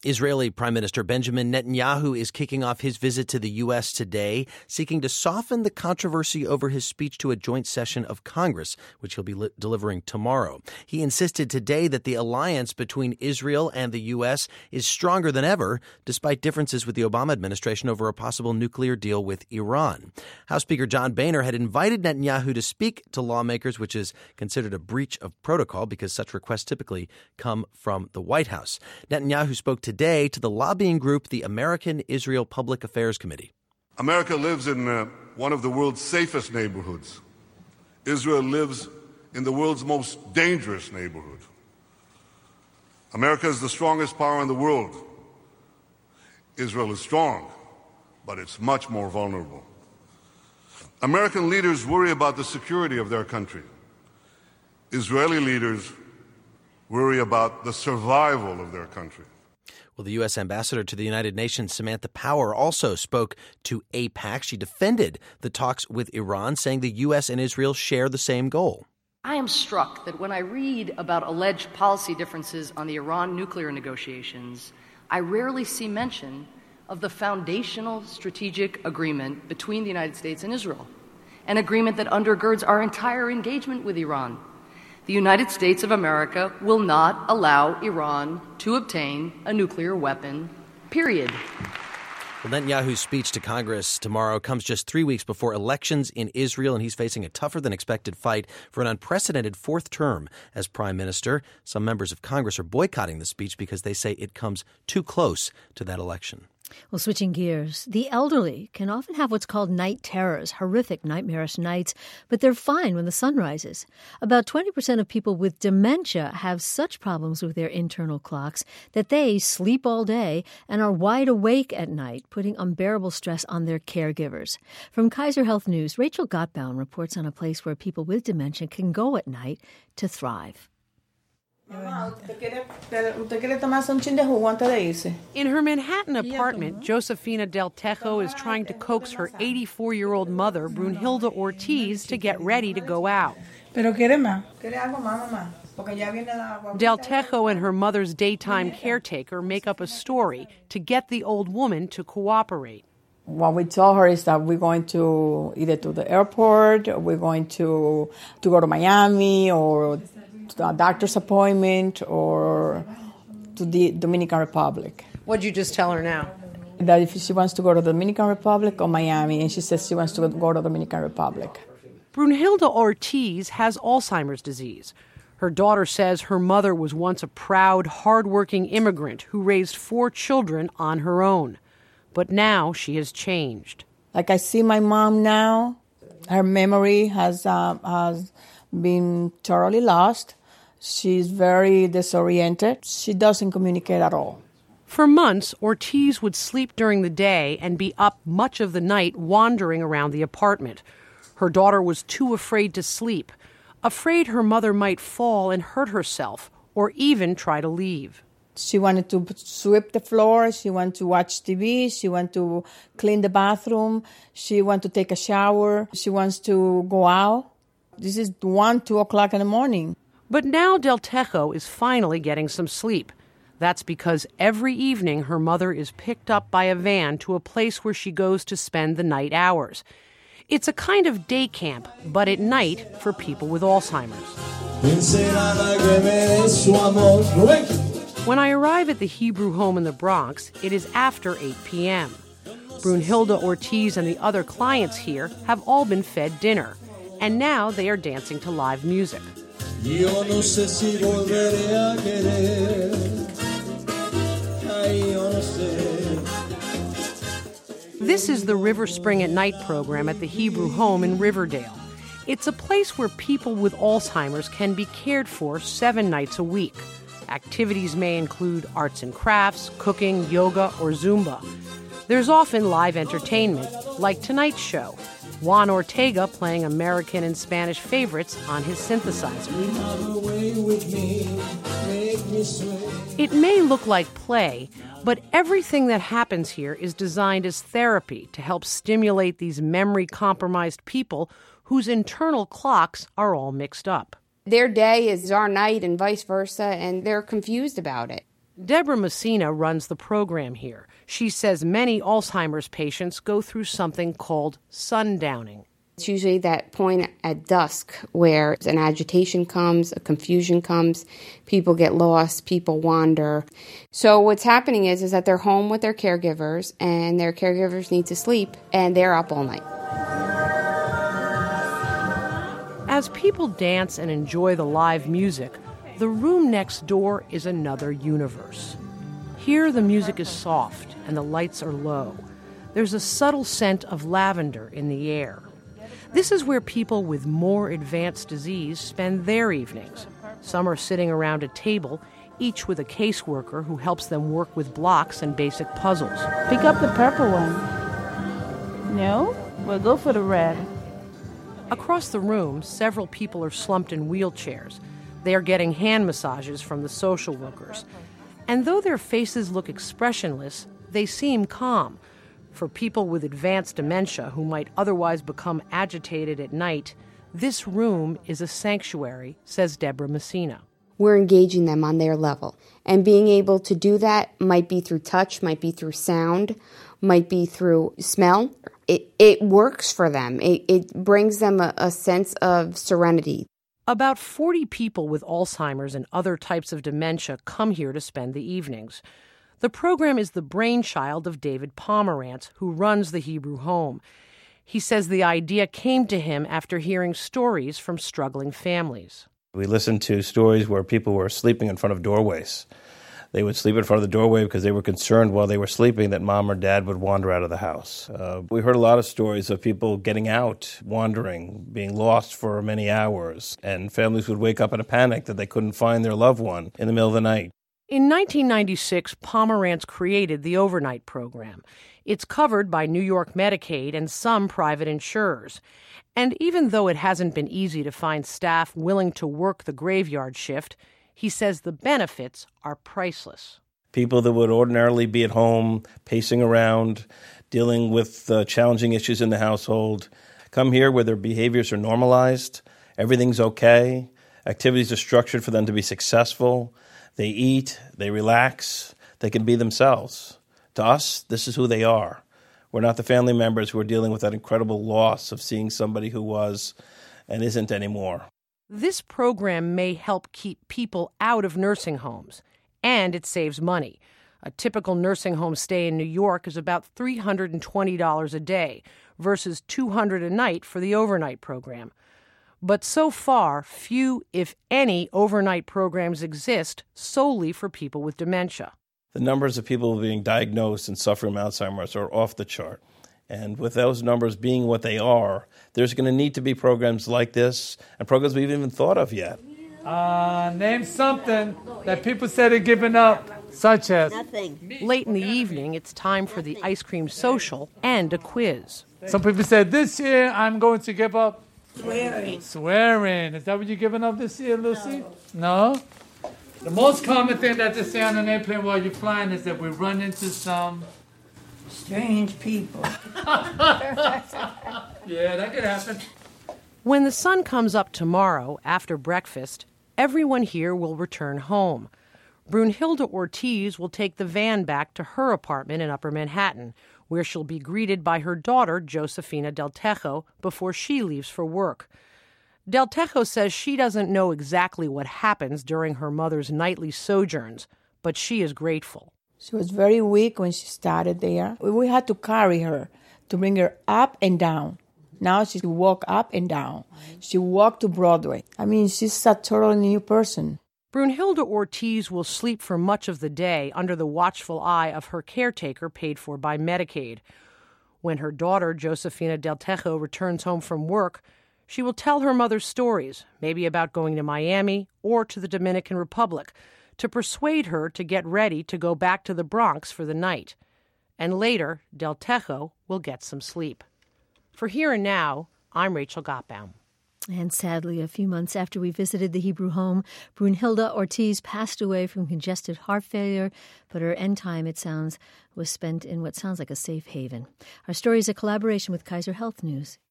Israeli Prime Minister Benjamin Netanyahu is kicking off his visit to the U.S. today, seeking to soften the controversy over his speech to a joint session of Congress, which he'll be delivering tomorrow. He insisted today that the alliance between Israel and the U.S. is stronger than ever, despite differences with the Obama administration over a possible nuclear deal with Iran. House Speaker John Boehner had invited Netanyahu to speak to lawmakers, which is considered a breach of protocol because such requests typically come from the White House. Netanyahu spoke today to the lobbying group, the American Israel Public Affairs Committee. America lives in one of the world's safest neighborhoods. Israel lives in the world's most dangerous neighborhood. America is the strongest power in the world. Israel is strong, but it's much more vulnerable. American leaders worry about the security of their country. Israeli leaders worry about the survival of their country. Well, the U.S. ambassador to the United Nations, Samantha Power, also spoke to AIPAC. She defended the talks with Iran, saying the U.S. and Israel share the same goal. I am struck that when I read about alleged policy differences on the Iran nuclear negotiations, I rarely see mention of the foundational strategic agreement between the United States and Israel, an agreement that undergirds our entire engagement with Iran. The United States of America will not allow Iran to obtain a nuclear weapon, period. Well, Netanyahu's speech to Congress tomorrow comes just 3 weeks before elections in Israel, and he's facing a tougher-than-expected fight for an unprecedented fourth term as prime minister. Some members of Congress are boycotting the speech because they say it comes too close to that election. Well, switching gears, the elderly can often have what's called night terrors, horrific nightmarish nights, but they're fine when the sun rises. About 20% of people with dementia have such problems with their internal clocks that they sleep all day and are wide awake at night, putting unbearable stress on their caregivers. From Kaiser Health News, Rachel Gottbaum reports on a place where people with dementia can go at night to thrive. In her Manhattan apartment, Josefina Del Tejo is trying to coax her 84-year-old mother, Brunhilde Ortiz, to get ready to go out. Del Tejo and her mother's daytime caretaker make up a story to get the old woman to cooperate. What we tell her is that we're going to either to the airport, or we're going to go to Miami, or to a doctor's appointment, or to the Dominican Republic. What'd you just tell her now? That if she wants to go to the Dominican Republic or Miami, and she says she wants to go to the Dominican Republic. Brunhilde Ortiz has Alzheimer's disease. Her daughter says her mother was once a proud, hard-working immigrant who raised 4 children on her own. But now she has changed. Like I see my mom now, her memory has been thoroughly lost. She's very disoriented. She doesn't communicate at all. For months, Ortiz would sleep during the day and be up much of the night wandering around the apartment. Her daughter was too afraid to sleep, afraid her mother might fall and hurt herself, or even try to leave. She wanted to sweep the floor. She wanted to watch TV. She wanted to clean the bathroom. She wanted to take a shower. She wants to go out. This is 1, 2 o'clock in the morning. But now Del Tejo is finally getting some sleep. That's because every evening her mother is picked up by a van to a place where she goes to spend the night hours. It's a kind of day camp, but at night for people with Alzheimer's. When I arrive at the Hebrew home in the Bronx, it is after 8 p.m. Brunhilde Ortiz and the other clients here have all been fed dinner, and now they are dancing to live music. This is the River Spring at Night program at the Hebrew home in Riverdale. It's a place where people with Alzheimer's can be cared for 7 nights a week. Activities may include arts and crafts, cooking, yoga, or Zumba. There's often live entertainment, like tonight's show, Juan Ortega playing American and Spanish favorites on his synthesizer. It may look like play, but everything that happens here is designed as therapy to help stimulate these memory-compromised people whose internal clocks are all mixed up. Their day is our night and vice versa, and they're confused about it. Deborah Messina runs the program here. She says many Alzheimer's patients go through something called sundowning. It's usually that point at dusk where an agitation comes, a confusion comes, people get lost, people wander. So what's happening is that they're home with their caregivers, and their caregivers need to sleep, and they're up all night. As people dance and enjoy the live music, the room next door is another universe. Here the music is soft and the lights are low. There's a subtle scent of lavender in the air. This is where people with more advanced disease spend their evenings. Some are sitting around a table, each with a caseworker who helps them work with blocks and basic puzzles. Pick up the purple one. No? We'll go for the red. Across the room, several people are slumped in wheelchairs. They are getting hand massages from the social workers. And though their faces look expressionless, they seem calm. For people with advanced dementia who might otherwise become agitated at night, this room is a sanctuary, says Deborah Messina. We're engaging them on their level. And being able to do that might be through touch, might be through sound, might be through smell. It works for them. It brings them a sense of serenity. About 40 people with Alzheimer's and other types of dementia come here to spend the evenings. The program is the brainchild of David Pomerantz, who runs the Hebrew Home. He says the idea came to him after hearing stories from struggling families. We listened to stories where people were sleeping in front of doorways. They would sleep in front of the doorway because they were concerned while they were sleeping that mom or dad would wander out of the house. We heard a lot of stories of people getting out, wandering, being lost for many hours, and families would wake up in a panic that they couldn't find their loved one in the middle of the night. In 1996, Pomerantz created the overnight program. It's covered by New York Medicaid and some private insurers. And even though it hasn't been easy to find staff willing to work the graveyard shift, he says the benefits are priceless. People that would ordinarily be at home, pacing around, dealing with challenging issues in the household, come here where their behaviors are normalized, everything's okay, activities are structured for them to be successful, they eat, they relax, they can be themselves. To us, this is who they are. We're not the family members who are dealing with that incredible loss of seeing somebody who was and isn't anymore. This program may help keep people out of nursing homes, and it saves money. A typical nursing home stay in New York is about $320 a day versus $200 a night for the overnight program. But so far, few, if any, overnight programs exist solely for people with dementia. The numbers of people being diagnosed and suffering from Alzheimer's are off the chart. And with those numbers being what they are, there's going to need to be programs like this and programs we haven't even thought of yet. Name something that people said are giving up, such as... Nothing. Late in the evening, it's time for the ice cream social and a quiz. Some people said, this year I'm going to give up... Swearing. Swearing. Is that what you're giving up this year, Lucy? No? The most common thing that they say on an airplane while you're flying is that we run into some... strange people. Yeah, that could happen. When the sun comes up tomorrow after breakfast, everyone here will return home. Brunhilde Ortiz will take the van back to her apartment in Upper Manhattan, where she'll be greeted by her daughter, Josefina Del Tejo, before she leaves for work. Del Tejo says she doesn't know exactly what happens during her mother's nightly sojourns, but she is grateful. She was very weak when she started there. We had to carry her to bring her up and down. Now she can walk up and down. She walked to Broadway. I mean, she's a totally new person. Brunhilde Ortiz will sleep for much of the day under the watchful eye of her caretaker paid for by Medicaid. When her daughter, Josefina Del Tejo, returns home from work, she will tell her mother stories, maybe about going to Miami or to the Dominican Republic, to persuade her to get ready to go back to the Bronx for the night. And later, Del Tejo will get some sleep. For Here and Now, I'm Rachel Gottbaum. And sadly, a few months after we visited the Hebrew Home, Brunhilde Ortiz passed away from congestive heart failure, but her end time, it sounds, was spent in what sounds like a safe haven. Our story is a collaboration with Kaiser Health News.